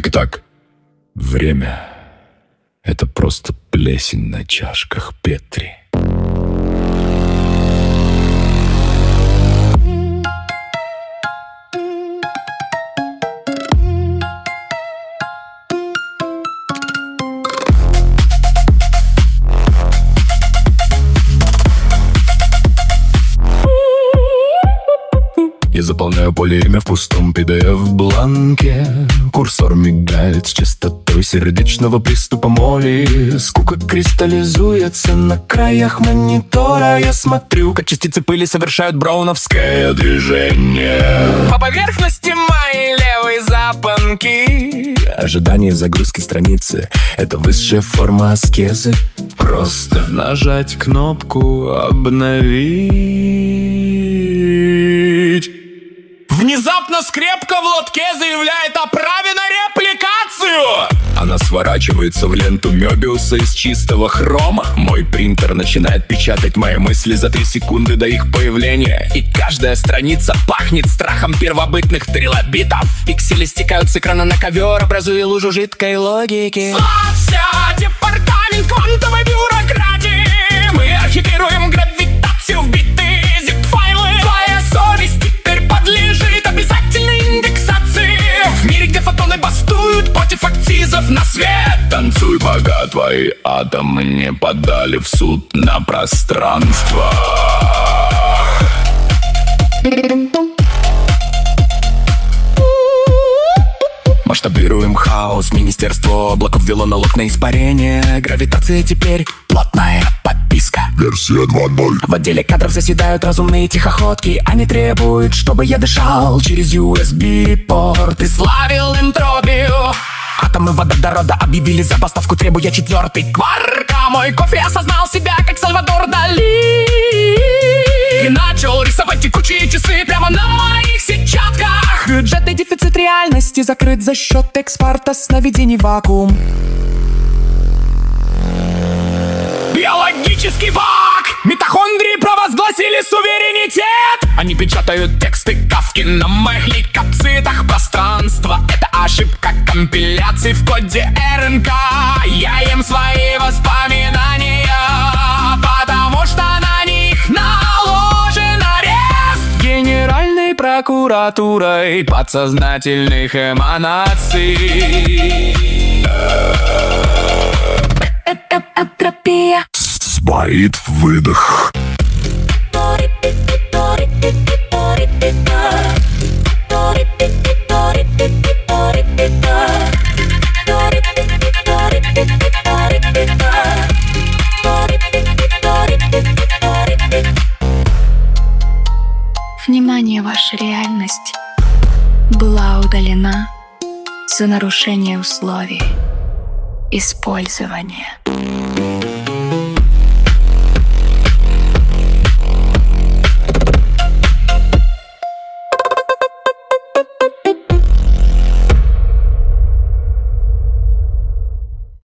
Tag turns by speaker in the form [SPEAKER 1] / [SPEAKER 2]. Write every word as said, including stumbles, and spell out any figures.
[SPEAKER 1] Тик-так. Время — это просто плесень на чашках Петри. Я заполняю поле имя в пустом пи ди эф-бланке. Курсор мигает с частотой сердечного приступа моли. Скука кристаллизуется на краях монитора. Я смотрю, как частицы пыли совершают броуновское движение по поверхности моей левой запонки. Ожидание загрузки страницы — это высшая форма аскезы. Просто нажать кнопку «Обновить». Внезапно скрепка в лотке заявляет о праве на репликацию. Она сворачивается в ленту Мёбиуса из чистого хрома. Мой принтер начинает печатать мои мысли за три секунды до их появления. И каждая страница пахнет страхом первобытных трилобитов. Пиксели стекают с экрана на ковер, образуя лужу жидкой логики. Славься, департамент квантовой бюрократии. Мы архивируем гравитацию в биты зип-файлы. Твоя совесть теперь подлежит обязательной индексации. В мире, где фотоны бастуют против акцизов на свет. Танцуй, пока твои атомы не подали в суд на пространство. Масштабируем хаос. Министерство облаков ввело налог на испарение. Гравитация теперь плотная подписка.
[SPEAKER 2] Версия два ноль.
[SPEAKER 1] В отделе кадров заседают разумные тихоходки. Они требуют, чтобы я дышал через ю эс би-порт и славил энтропию. Атомы водорода объявили забастовку, требуя четвертый кварк. А мой кофе осознал себя как Сальвадор Дали и начал рисовать текучие часы прямо на моих сетчатках. Бюджетный дефицит реальности закрыт за счет экспорта сновидений в вакуум. Биологический баг! Митохондрии провозгласили суверенитет! Они печатают тексты Кафки на моих лейкоцитах. Пространство — это ошибка компиляции в коде эр эн ка. Я ем свои воспоминания, потому что на них наложен арест Генеральной прокуратурой подсознательных эманаций. Энтропия.
[SPEAKER 2] Сбоит выдох.
[SPEAKER 3] Внимание, ваша реальность была удалена за нарушение условий использования.